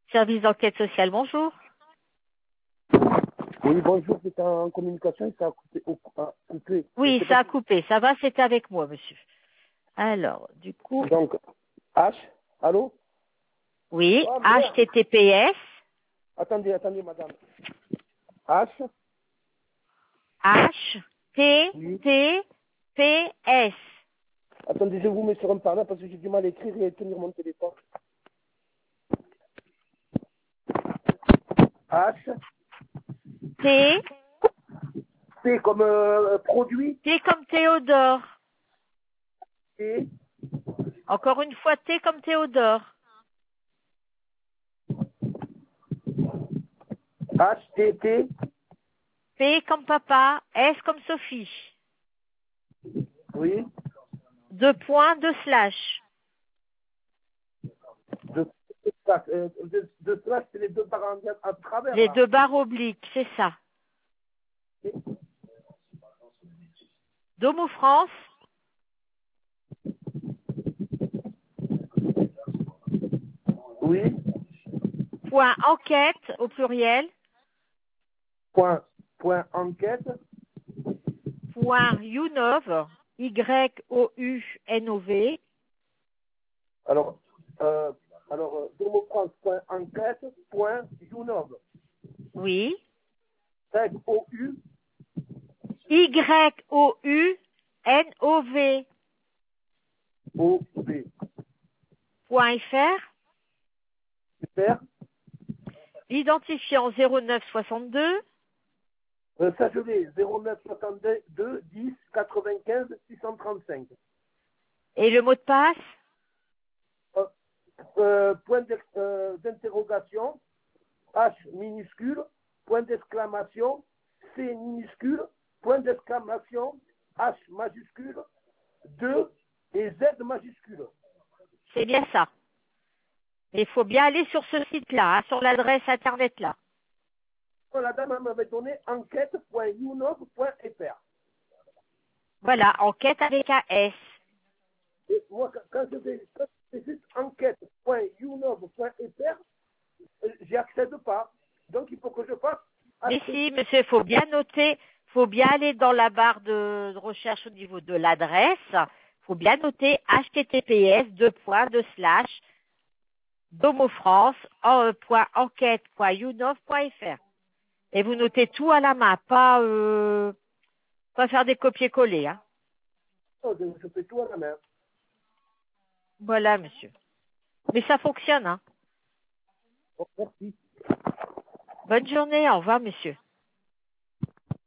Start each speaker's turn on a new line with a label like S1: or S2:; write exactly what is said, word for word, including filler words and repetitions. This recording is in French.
S1: Service d'enquête sociale, bonjour.
S2: Oui, bonjour, c'est en communication, ça a coupé. au- a coupé.
S1: Oui,
S2: Je sais
S1: ça
S2: pas
S1: a coupé. Ça va, c'est avec moi, monsieur. Alors, du coup,
S2: si- Donc, H, allô.
S1: oui,
S2: Oh merde.
S1: H T T P S,
S2: Attendez, attendez, madame. H,
S1: H T
S2: oui.
S1: T P S.
S2: Attendez, je vous mets sur un parleur parce que j'ai du mal à écrire et à tenir mon téléphone. H,
S1: T,
S2: T comme euh, produit,
S1: T comme Théodore.
S2: T,
S1: Encore une fois, T comme Théodore.
S2: H, T, T,
S1: P comme papa, S comme Sophie.
S2: oui.
S1: Deux points, deux slash.
S2: De, euh, de, de slash, c'est les deux barres en- à travers,
S1: Les
S2: là.
S1: deux barres obliques, c'est ça. Domo France,
S2: Oui.
S1: point enquête au pluriel,
S2: Point, point enquête,
S1: point Younov, Y O U N O V,
S2: alors, euh, alors, euh, domofrance.enquête, point Younov,
S1: oui,
S2: Y O U,
S1: Y O U N O V,
S2: O, V,
S1: point F R,
S2: super.
S1: identifiant zéro neuf soixante-deux,
S2: Euh, ça, je l'ai, zéro neuf soixante-deux dix quatre-vingt-quinze six cent trente-cinq.
S1: et le mot de passe,
S2: Euh, euh, point d'ex- euh, d'interrogation, H minuscule, point d'exclamation, C minuscule, point d'exclamation, H majuscule, deux et Z majuscule.
S1: c'est bien ça. Il faut bien aller sur ce site-là, hein, sur l'adresse internet-là.
S2: La dame elle m'avait donné enquête.younov.fr.
S1: Voilà, enquête avec un S.
S2: Et moi, quand quand je fais quand je fais juste enquête.younov.fr, euh, j'y accède pas. Donc, il faut que je fasse
S1: Mais
S2: H T T P.
S1: si, monsieur, il faut bien noter, faut bien aller dans la barre de, de recherche au niveau de l'adresse, faut bien noter H T T P S deux points deux slash domofrance point enquête point younov point F R. Et vous notez tout à la main, pas euh, pas faire des copier-coller. Hein.
S2: Oh, je je fais tout à la main.
S1: Voilà, monsieur. Mais ça fonctionne. Hein.
S2: Bon, merci.
S1: Bonne journée, au revoir, monsieur.